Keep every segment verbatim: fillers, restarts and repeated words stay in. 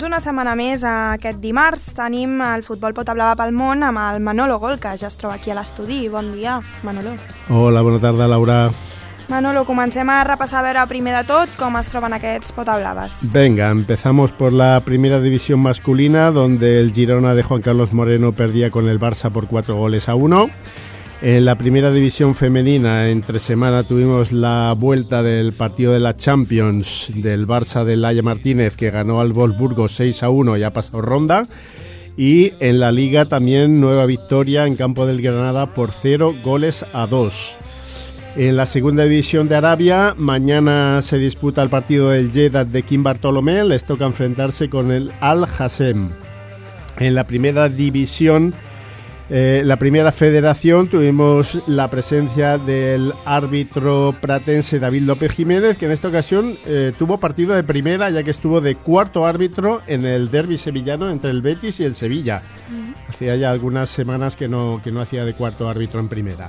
Doncs una setmana més, aquest dimarts, tenim el Futbol Pot Hablar pel Món amb el Manolo Gol, que ja es troba aquí a l'estudi. Bon dia, Manolo. Hola, bona tarda, Laura. Manolo, comencem a repassar a veure primer de tot com es troben aquests Pot Hablaves. Venga, empezamos por la primera división masculina, donde el Girona de Juan Carlos Moreno perdía con el Barça por cuatro goles a uno. En la primera división femenina, entre semana, tuvimos la vuelta del partido de la Champions del Barça de Laia Martínez, que ganó al Wolfsburgo seis a uno y ha pasado ronda. Y en la Liga también nueva victoria en campo del Granada por cero goles a dos. En la segunda división de Arabia, mañana se disputa el partido del Jeddah de Kim Bartolomé. Les toca enfrentarse con el Al-Hassem. En la primera división... Eh, la primera federación tuvimos la presencia del árbitro pratense David López Jiménez, que en esta ocasión eh, tuvo partido de primera, ya que estuvo de cuarto árbitro en el derbi sevillano entre el Betis y el Sevilla. Uh-huh. Hacía ya algunas semanas que no, que no hacía de cuarto árbitro en primera.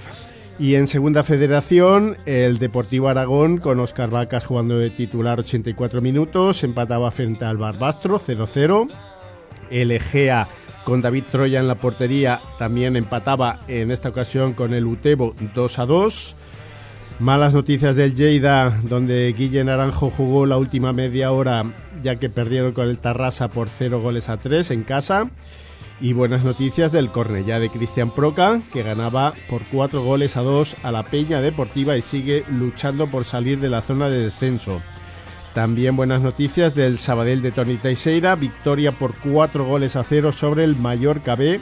Y en segunda federación, el Deportivo Aragón, con Óscar Vacas jugando de titular ochenta y cuatro minutos, empataba frente al Barbastro cero cero. El Egea, con David Troya en la portería, también empataba en esta ocasión con el Utebo dos a dos. Malas noticias del Lleida, donde Guille Naranjo jugó la última media hora, ya que perdieron con el Tarrasa por cero goles a tres en casa. Y buenas noticias del Cornellá de Cristian Proca, que ganaba por cuatro goles a dos a la Peña Deportiva y sigue luchando por salir de la zona de descenso. También buenas noticias del Sabadell de Toni Teixeira, victoria por cuatro goles a cero sobre el Mallorca B,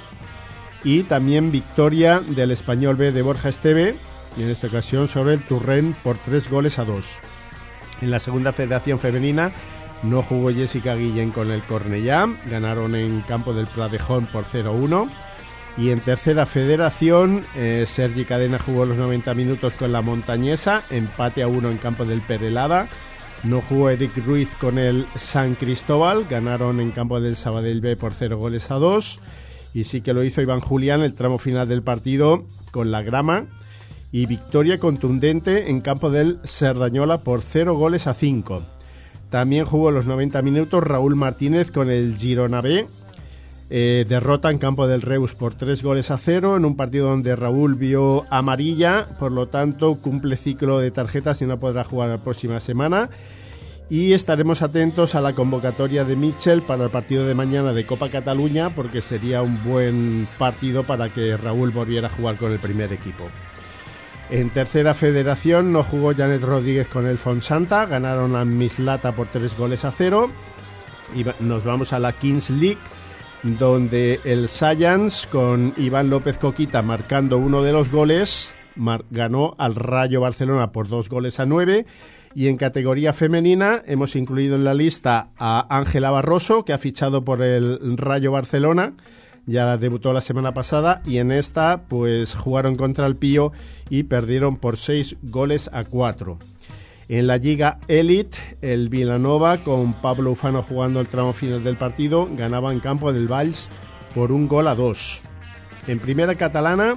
y también victoria del Español B de Borja Esteve, y en esta ocasión sobre el Turren por tres goles a dos. En la segunda federación femenina no jugó Jessica Guillén con el Cornellá, ganaron en campo del Pradejón por cero uno. Y en tercera federación, eh, Sergi Cadena jugó los noventa minutos con la Montañesa, empate a uno en campo del Perelada. No jugó Eric Ruiz con el San Cristóbal, ganaron en campo del Sabadell B por cero goles a dos. Y sí que lo hizo Iván Julián el tramo final del partido con la Grama. Y victoria contundente en campo del Cerdañola por cero goles a cinco. También jugó los noventa minutos Raúl Martínez con el Girona B. Eh, derrota en campo del Reus por tres goles a cero, en un partido donde Raúl vio amarilla, por lo tanto cumple ciclo de tarjetas y no podrá jugar la próxima semana. Y estaremos atentos a la convocatoria de Mitchell para el partido de mañana de Copa Cataluña, porque sería un buen partido para que Raúl volviera a jugar con el primer equipo. En tercera federación no jugó Janet Rodríguez con el Fonsanta, ganaron a Mislata por tres goles a cero. Y nos vamos a la Kings League, donde el Science, con Iván López Coquita marcando uno de los goles, mar- ganó al Rayo Barcelona por dos goles a nueve. Y en categoría femenina hemos incluido en la lista a Ángela Barroso, que ha fichado por el Rayo Barcelona, ya debutó la semana pasada, y en esta pues jugaron contra el Pío y perdieron por seis goles a cuatro. En la Liga Elite, el Vilanova, con Pablo Ufano jugando el tramo final del partido, ganaba en campo del Valls por un gol a dos. En primera catalana,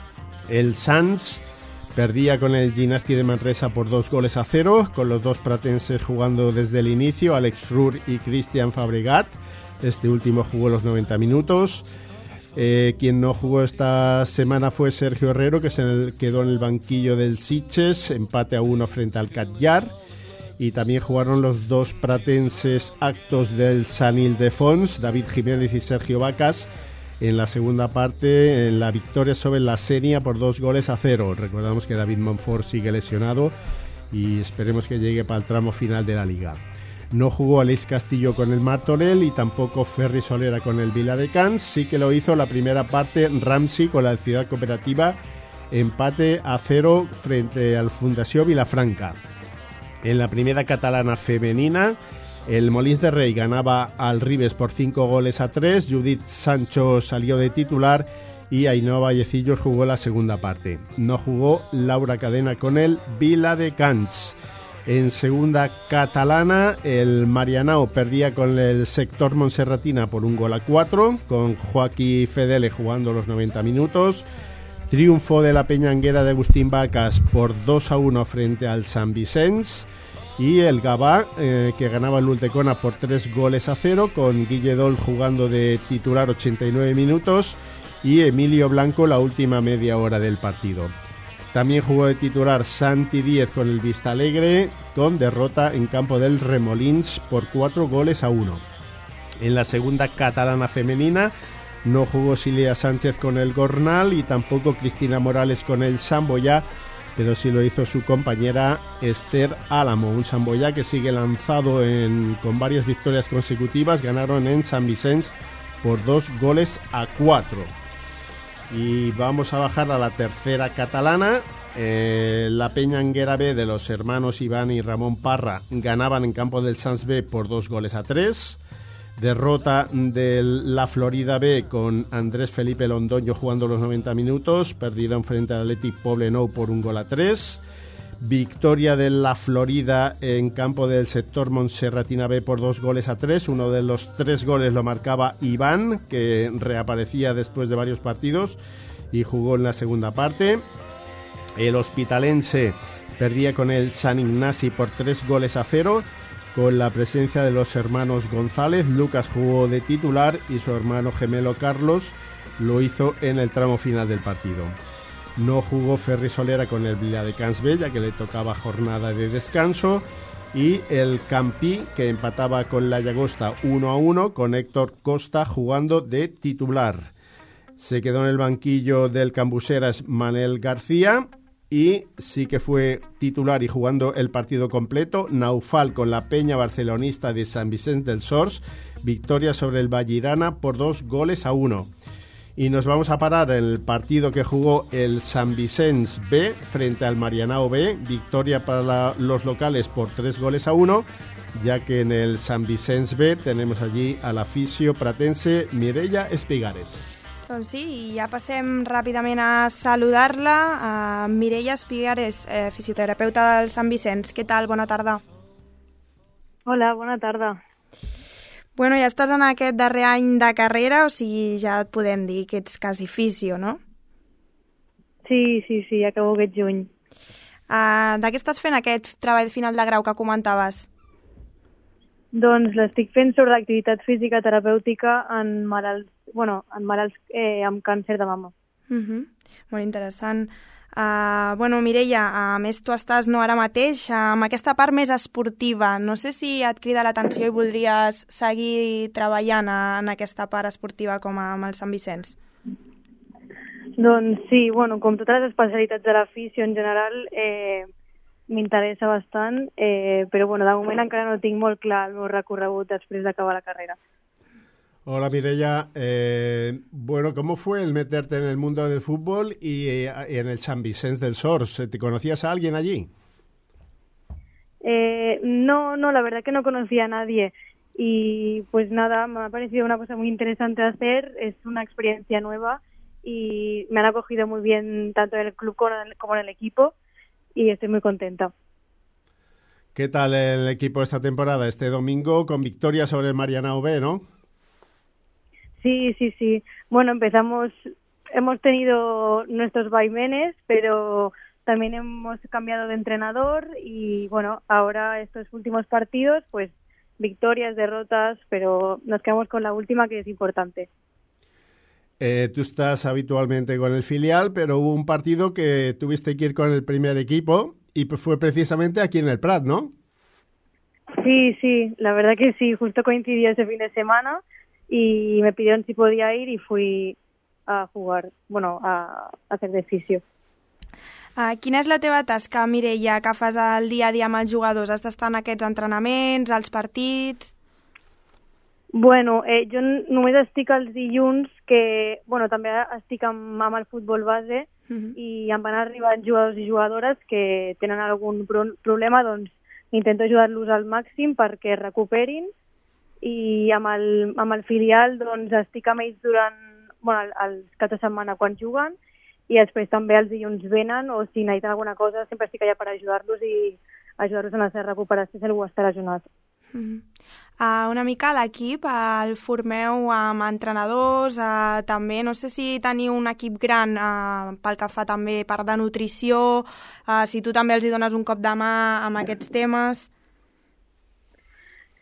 el Sants perdía con el Ginasti de Manresa por dos goles a cero, con los dos pratenses jugando desde el inicio, Alex Rur y Cristian Fabregat. Este último jugó los noventa minutos. Eh, quien no jugó esta semana fue Sergio Herrero, que se quedó en el banquillo del Sitges, empate a uno frente al Catllar. Y también jugaron los dos pratenses actos del San Ildefons, David Jiménez y Sergio Vacas, en la segunda parte, en la victoria sobre la Senia por dos goles a cero. Recordamos que David Monfort sigue lesionado y esperemos que llegue para el tramo final de la liga. No jugó Aleix Castillo con el Martorell y tampoco Ferri Solera con el Viladecans. Sí que lo hizo la primera parte Ramsey con la Ciudad Cooperativa, empate a cero frente al Fundació Vilafranca. En la primera catalana femenina, el Molins de Rei ganaba al Ribes por cinco goles a tres. Judith Sancho salió de titular y Ainhoa Vallecillos jugó la segunda parte. No jugó Laura Cadena con el Viladecans. En segunda catalana, el Marianao perdía con el Sector Montserratina por un gol a cuatro, con Joaquín Fedele jugando los noventa minutos. Triunfo de la Peñanguera de Agustín Vacas por dos a uno frente al Sant Vicenç. y el Gavà, eh, que ganaba el Ultecona por tres goles a cero, con Guille Dol jugando de titular ochenta y nueve minutos y Emilio Blanco la última media hora del partido. También jugó de titular Santi Díez con el Vistalegre, con derrota en campo del Remolins por cuatro goles a uno. En la segunda catalana femenina no jugó Silvia Sánchez con el Gornal y tampoco Cristina Morales con el Samboyá, pero sí lo hizo su compañera Esther Álamo, un Samboyá que sigue lanzado en, con varias victorias consecutivas. Ganaron en San Vicente por dos goles a cuatro. Y vamos a bajar a la tercera catalana. Eh, la Peña Anguera B de los hermanos Iván y Ramón Parra ganaban en campo del Sans B por dos goles a tres. Derrota de la Florida B con Andrés Felipe Londoño jugando los noventa minutos. Perdieron frente al Athletic Poblenou por un gol a tres. Victoria de la Florida en campo del sector Montserratina B por dos goles a tres. Uno de los tres goles lo marcaba Iván, que reaparecía después de varios partidos y jugó en la segunda parte. El Hospitalense perdía con el San Ignasi por tres goles a cero. Con la presencia de los hermanos González, Lucas jugó de titular y su hermano gemelo Carlos lo hizo en el tramo final del partido. No jugó Ferri Solera con el Viladecans B, ya que le tocaba jornada de descanso, y el Campí, que empataba con la Llagosta uno a uno, con Héctor Costa jugando de titular. Se quedó en el banquillo del Cambuseras Manel García, y sí que fue titular y jugando el partido completo Naufal con la Peña Barcelonista de San Vicente del Sors, victoria sobre el Vallirana por dos goles a uno. Y nos vamos a parar en el partido que jugó el San Vicens B frente al Marianao B, victoria para la, los locales por tres goles a uno, ya que en el San Vicens B tenemos allí a la fisio pratense Mireia Espigares. Doncs sí, i ja passem ràpidament a saludar-la, a Mireia Espigares, eh, fisioterapeuta del Sant Vicenç. Què tal? Bona tarda. Hola, bona tarda. Bueno, ja estàs en aquest darrer any de carrera, o sigui, ja et podem dir que ets quasi fisio, no? Sí, sí, sí, acabo aquest juny. Uh, de què estàs fent aquest treball final de grau que comentaves? Doncs l'estic fent sobre l'activitat física terapèutica en malalts, bueno, en malalts eh, amb càncer de mama. Uh-huh. Molt interessant. Uh, bueno, Mireia, a més tu estàs no ara mateix amb aquesta part més esportiva. No sé si et crida l'atenció i voldries seguir treballant en aquesta part esportiva com amb el Sant Vicenç. Doncs sí, bueno, com totes les especialitats de la fisio en general, eh, m'interessa bastant, eh, però bueno, de moment encara no tinc molt clar el meu recorregut després d'acabar la carrera. Hola Mireia, eh, bueno, ¿cómo fue el meterte en el mundo del fútbol y eh, en el San Vicente del Sors? ¿Te conocías a alguien allí? Eh, no, no, la verdad que no conocía a nadie y pues nada, me ha parecido una cosa muy interesante de hacer, es una experiencia nueva y me han acogido muy bien tanto en el club como en el equipo y estoy muy contenta. ¿Qué tal el equipo esta temporada? Este domingo con victoria sobre el Marianao B, ¿no? Sí, sí, sí. Bueno, empezamos, hemos tenido nuestros vaivenes, pero también hemos cambiado de entrenador y bueno, ahora estos últimos partidos, pues victorias, derrotas, pero nos quedamos con la última que es importante. Eh, tú estás habitualmente con el filial, pero hubo un partido que tuviste que ir con el primer equipo y fue precisamente aquí en el Prat, ¿no? Sí, sí, la verdad que sí, justo coincidió ese fin de semana y me pidieron si podía ir y fui a jugar, bueno, a, a hacer de fisio. Uh, quina és la teva tasca, Mireia, que fas el dia a dia amb els jugadors? Has d'estar en aquests entrenaments, als partits? Bueno, eh, jo només estic els dilluns, que bueno, també estic amb, amb el futbol base uh-huh. i em van arribar jugadors i jugadores que tenen algun pro- problema, doncs intento ajudar-los al màxim perquè es recuperin i amb el, amb el filial doncs estic amb ells durant bueno, els caps de setmana quan juguen i després també els dilluns venen o si necessiten alguna cosa sempre estic allà per ajudar-los i ajudar-los en la seva recuperació si algú està lesionat. Mm-hmm. Uh, una mica a l'equip el formeu amb entrenadors, uh, també no sé si teniu un equip gran uh, pel que fa també part de nutrició, uh, si tu també els hi dones un cop de mà amb aquests temes.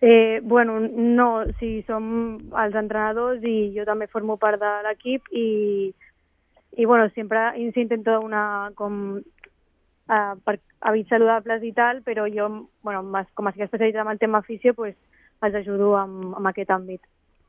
Eh, bueno, no, sí, som els entrenadors i jo també formo part de l'equip i, i bueno, sempre intento donar com uh, per hàbits saludables i tal, però jo, bueno, com estic especialitzada en el tema afició, pues, els ajudo amb, amb aquest àmbit.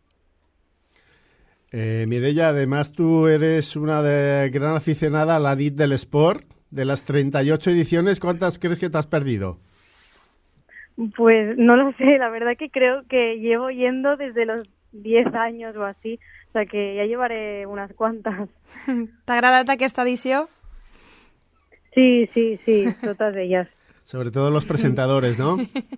Eh, Mireia, además tú eres una de, gran aficionada a la nit del sport. De las treinta y ocho ediciones, ¿cuántas crees que te has perdido? Pues no lo sé, la verdad que creo que llevo yendo desde los diez años o así, o sea que ya llevaré unas cuantas. T'ha agradat aquesta edició? Sí, sí, sí, todas ellas. Sobre todo los presentadores, ¿no?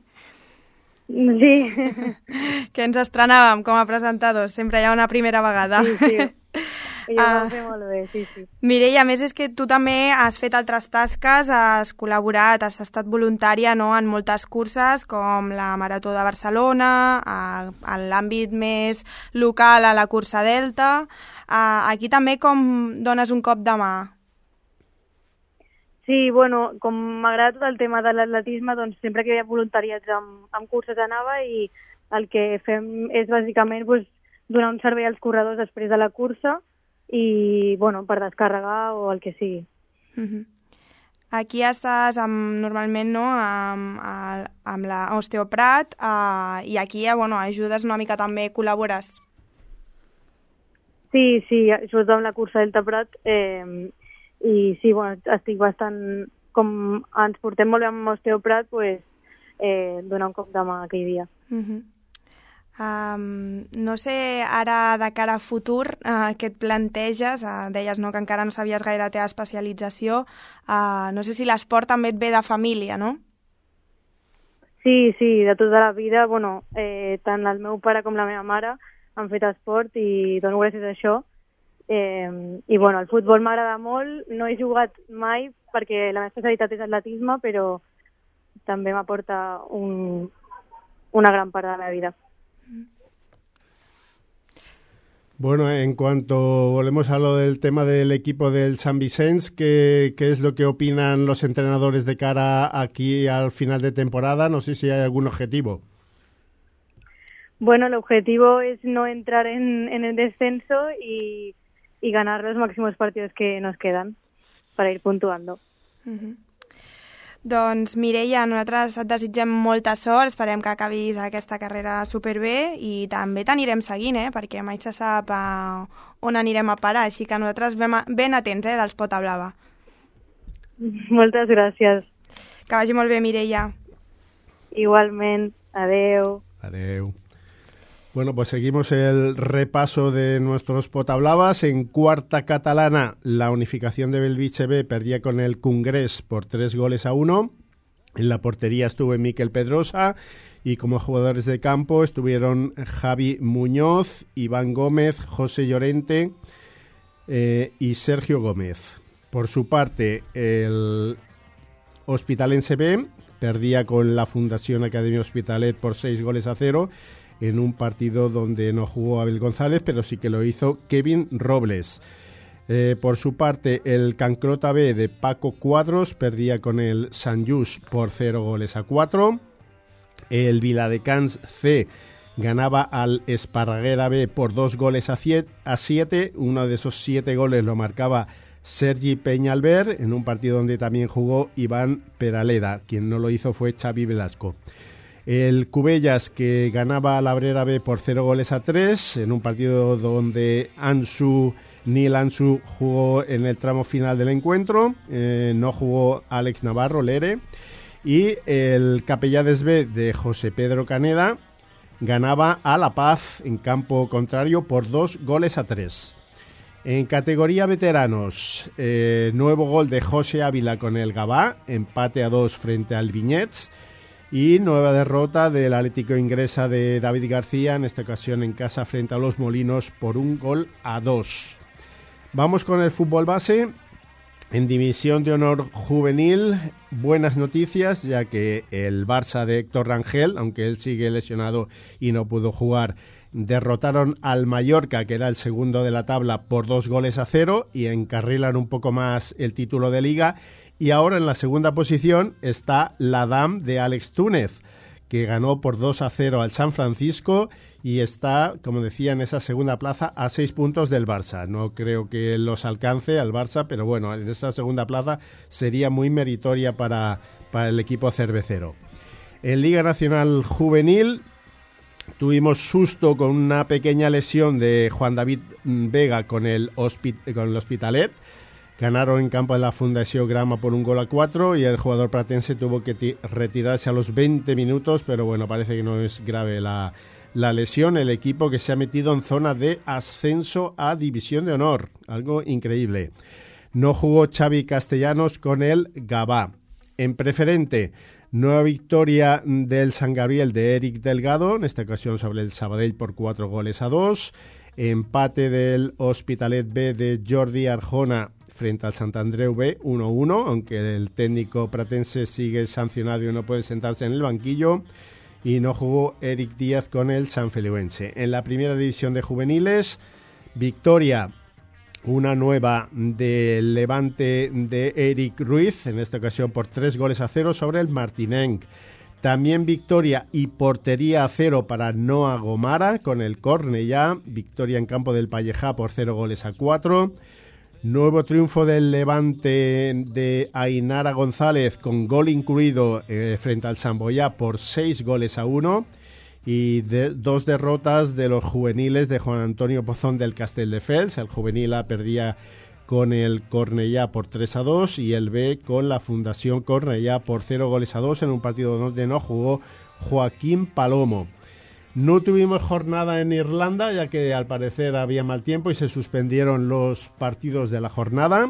Sí. Que ens estrenàvem com a presentadors, sempre hi ha una primera vegada. Sí, sí. Jo uh, ho sé molt bé, sí, sí. Mireia, a més és que tu també has fet altres tasques, has col·laborat, has estat voluntària, no?, en moltes curses, com la Marató de Barcelona, a, en l'àmbit més local a la cursa Delta. Uh, aquí també com dones un cop de mà? Sí, bueno, com m'agrada tot el tema de l'atletisme, doncs sempre que hi ha voluntariats amb, amb curses anava i el que fem és bàsicament pues, donar un servei als corredors després de la cursa i, bueno, per descarregar o el que sigui. Uh-huh. Aquí estàs amb, normalment, no?, amb, amb l'Osteoprat uh, i aquí, bueno, ajudes una mica també, col·labores. Sí, sí, sobretot amb la cursa Delta Prat eh, i sí, bueno, estic bastant, com ens portem molt bé amb Osteoprat, pues, eh, donar un cop de mà aquell dia. Uh-huh. Um, no sé, ara de cara a futur, uh, què et planteges? Uh, deies, no?, que encara no sabies gaire la teva especialització. Uh, no sé si l'esport també et ve de família, no? Sí, sí, de tota la vida. Bueno, eh, tant el meu pare com la meva mare han fet esport i dono gràcies a això. Eh, I bueno, el futbol m'agrada molt. No he jugat mai perquè la meva especialitat és atletisme, però també m'aporta un, una gran part de la meva vida. Bueno, en cuanto volvemos a lo del tema del equipo del San Vicens, ¿qué, ¿qué es lo que opinan los entrenadores de cara aquí al final de temporada? No sé si hay algún objetivo. Bueno, el objetivo es no entrar en, en el descenso y, y ganar los máximos partidos que nos quedan para ir puntuando. Uh-huh. Doncs, Mireia, nosaltres et desitgem molta sort, esperem que acabis aquesta carrera superbé i també t'anirem seguint, eh? Perquè mai se sap uh, on anirem a parar, així que nosaltres ben, ben atents, eh, dels Pota Blava. Moltes gràcies. Que vagi molt bé, Mireia. Igualment, adeu. Adeu. Bueno, pues seguimos el repaso de nuestros Potablavas. En cuarta catalana, la unificación de Belviche B perdía con el Congrés por tres goles a uno. En la portería estuvo Miquel Pedrosa y como jugadores de campo estuvieron Javi Muñoz, Iván Gómez, José Llorente eh, y Sergio Gómez. Por su parte, el Hospitalense B perdía con la Fundación Academia Hospitalet por seis goles a cero. En un partido donde no jugó Abel González, pero sí que lo hizo Kevin Robles. Eh, por su parte, el Canclota B de Paco Cuadros perdía con el Sant Just por cero goles a cuatro. El Viladecans C ganaba al Esparraguera B por dos goles a siete. Uno de esos siete goles lo marcaba Sergi Peñalver en un partido donde también jugó Iván Peraleda. Quien no lo hizo fue Xavi Velasco. El Cubellas, que ganaba a la Abrera B por cero goles a tres, en un partido donde Ansu, Neil Ansu jugó en el tramo final del encuentro, eh, no jugó Alex Navarro, Lere, y el Capellades B de José Pedro Caneda ganaba a La Paz en campo contrario por dos goles a tres. En categoría veteranos, eh, nuevo gol de José Ávila con el Gavà, empate a dos frente al Viñets. Y nueva derrota del Atlético Ingresa de David García, en esta ocasión en casa frente a los Molinos por un gol a dos. Vamos con el fútbol base. En División de Honor Juvenil, buenas noticias, ya que el Barça de Héctor Rangel, aunque él sigue lesionado y no pudo jugar, derrotaron al Mallorca, que era el segundo de la tabla, por dos goles a cero y encarrilan un poco más el título de Liga. Y ahora en la segunda posición está la D A M de Alex Túnez, que ganó por dos a cero al San Francisco y está, como decía, en esa segunda plaza a seis puntos del Barça. No creo que los alcance al Barça, pero bueno, en esa segunda plaza sería muy meritoria para, para el equipo cervecero. En Liga Nacional Juvenil tuvimos susto con una pequeña lesión de Juan David Vega con el, Hospit- con el Hospitalet. Ganaron en campo de la Fundació Grama por un gol a cuatro y el jugador pratense tuvo que t- retirarse a los veinte minutos, pero bueno, parece que no es grave la, la lesión. El equipo que se ha metido en zona de ascenso a División de Honor, algo increíble. No jugó Xavi Castellanos con el Gavà. En preferente, nueva victoria del San Gabriel de Eric Delgado, en esta ocasión sobre el Sabadell por cuatro goles a dos. Empate del Hospitalet B de Jordi Arjona frente al Sant Andreu B, uno a uno, aunque el técnico pratense sigue sancionado y no puede sentarse en el banquillo. Y no jugó Eric Díaz con el sanfeliuense. En la primera división de juveniles, victoria, una nueva del Levante de Eric Ruiz, en esta ocasión por tres goles a cero sobre el Martinenc. También victoria y portería a cero para Noah Gomara con el Cornellà, victoria en campo del Pallejá por cero goles a cuatro. Nuevo triunfo del Levante de Ainara González con gol incluido eh, frente al Samboyá por seis goles a uno. Y de, dos derrotas de los juveniles de Juan Antonio Pozón del Castelldefels. El juvenil A perdía con el Cornellà por tres a dos y el B con la Fundación Cornellà por cero goles a dos en un partido donde no jugó Joaquín Palomo. No tuvimos jornada en Irlanda, ya que al parecer había mal tiempo y se suspendieron los partidos de la jornada.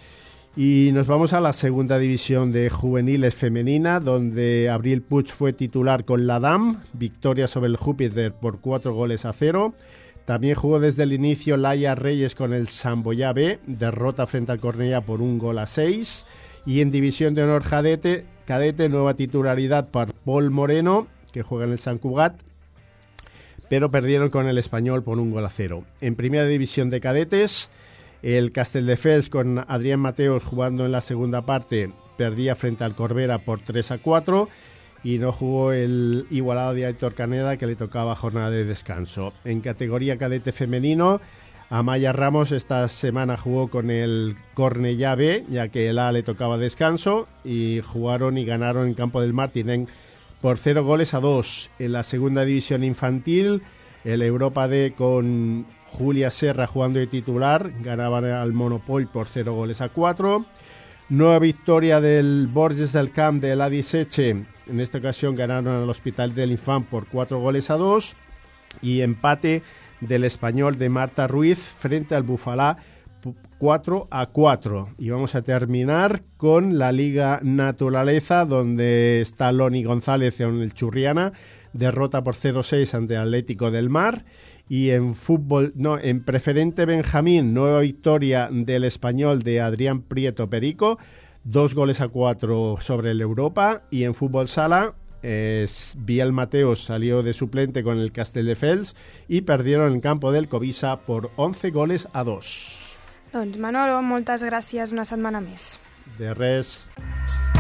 Y nos vamos a la segunda división de juveniles femenina, donde Abril Puig fue titular con la D A M, victoria sobre el Júpiter por cuatro goles a cero. También jugó desde el inicio Laia Reyes con el Samboyá B, derrota frente al Cornellà por un gol a seis. Y en División de Honor Cadete, cadete nueva titularidad para Paul Moreno, que juega en el Sant Cugat, pero perdieron con el Español por un gol a cero. En primera división de cadetes, el Castelldefels con Adrián Mateos jugando en la segunda parte perdía frente al Corbera por tres a cuatro y no jugó el igualado de Aitor Caneda, que le tocaba jornada de descanso. En categoría cadete femenino, Amaya Ramos esta semana jugó con el Cornellà B, ya que el A le tocaba descanso, y jugaron y ganaron en campo del Martinenc por cero goles a dos. En la segunda división infantil, el Europa D con Julia Serra jugando de titular, ganaban al Monopol por cero goles a cuatro. Nueva victoria del Borges del Camp del Adi Seche, en esta ocasión ganaron al Hospital del Infant por cuatro goles a dos. Y empate del Español de Marta Ruiz frente al Bufalá cuatro a cuatro. Y vamos a terminar con la Liga Naturaleza, donde está Loni González en el Churriana, derrota por cero seis ante Atlético del Mar. Y en fútbol, no, en preferente Benjamín, nueva victoria del Español de Adrián Prieto Perico, dos goles a cuatro sobre el Europa. Y en fútbol sala, eh, Biel Mateos salió de suplente con el Castelldefels y perdieron en campo del Covisa por once goles a dos. Doncs Manolo, moltes gràcies una setmana més. De res.